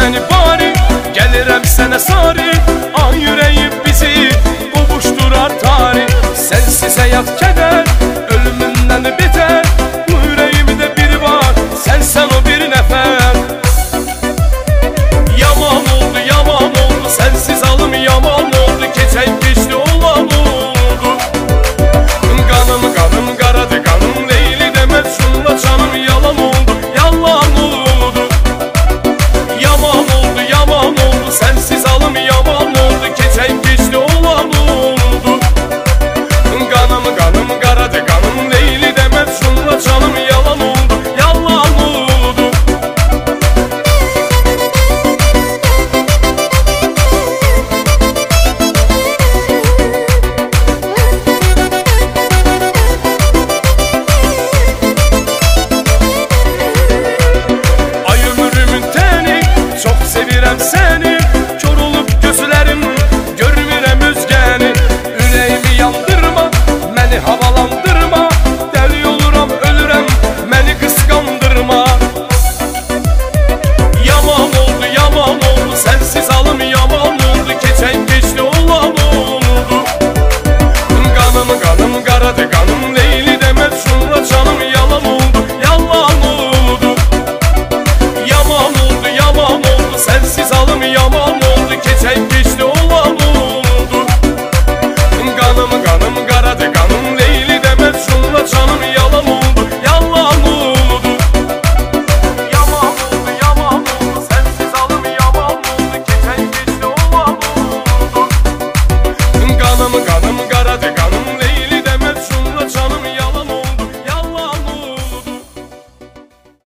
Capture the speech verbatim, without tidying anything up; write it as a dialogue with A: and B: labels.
A: məni bari, gəlirəm sənə sari. An yüreğim bizi qovuşdurar tarih. Sensiz həyat kədər, ölümündən betər. Bu yüreğimdə biri var, sənsən o bir nəfər. Yaman oldu, yaman oldu, sensiz alım yaman oldu. Keçən keçdi olan oldu. Qanım, qanım qaradı, qanım Leyli də Məcnunla canım yalan oldu, yalan oldu. Yaman oldu, yaman oldu, sensiz alım yaman oldu. Keçən keçdi